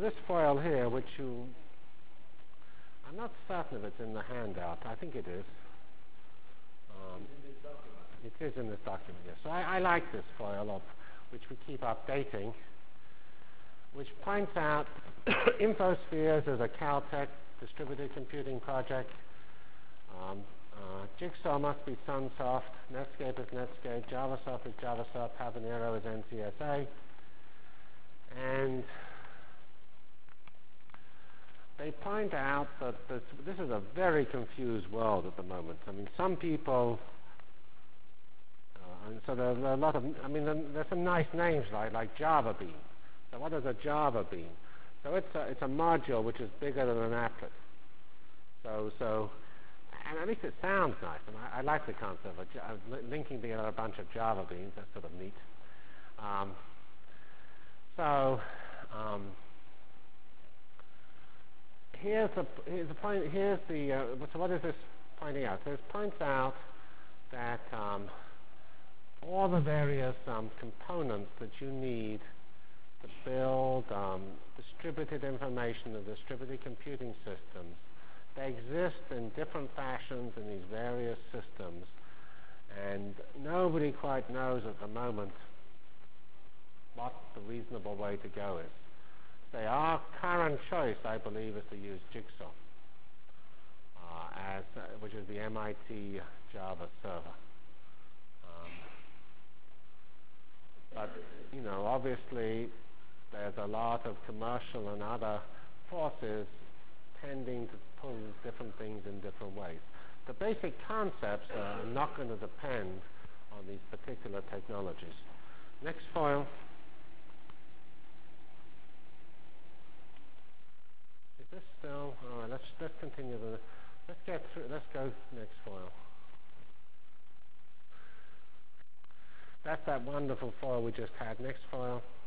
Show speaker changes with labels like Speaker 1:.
Speaker 1: this foil here, which I'm not certain if it's in the handout. I think it is. It is in this document, yes. So I like this foil, which we keep updating, which points out Infospheres as a Caltech distributed computing project. Jigsaw must be Sunsoft, Netscape is Netscape, JavaSoft is JavaSoft, Habanero is NCSA. And they point out that this is a very confused world at the moment. I mean, some people, and so there are a lot of, there's some nice names like Java Bean. So what is a Java Bean? So it's a module which is bigger than an applet. So and at least it sounds nice. And I like the concept of linking together a bunch of Java Beans. That's sort of neat. Here's the point. So what is this pointing out? So it points out that all the various components that you need to build distributed information and distributed computing systems, they exist in different fashions in these various systems, and nobody quite knows at the moment what the reasonable way to go is. So our current choice, I believe, is to use Jigsaw, which is the MIT Java server. But obviously, there's a lot of commercial and other forces tending to pull different things in different ways. The basic concepts are not going to depend on these particular technologies. Next foil. Is this still? All right, let's continue. Let's get through. Let's go next foil. That's that wonderful foil we just had. Next foil.